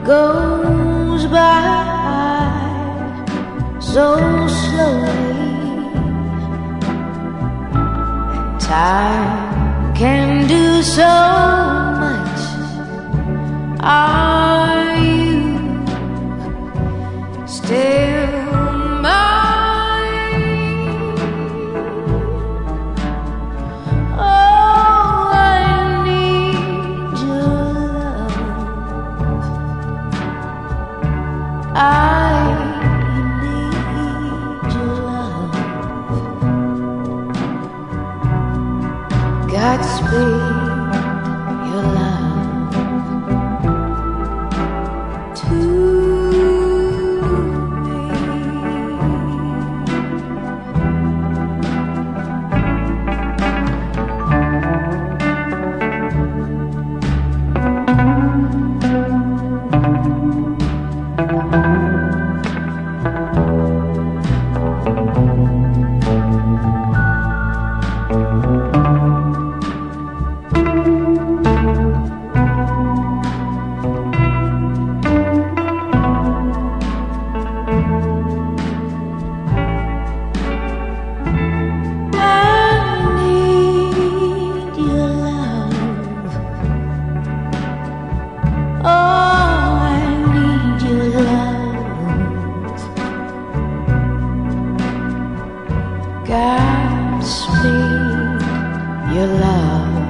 goes by so slowly, and time can do so much. Are you still mine? Oh, I need your love. I need your love. Godspeed, your love to me. Godspeed, your love.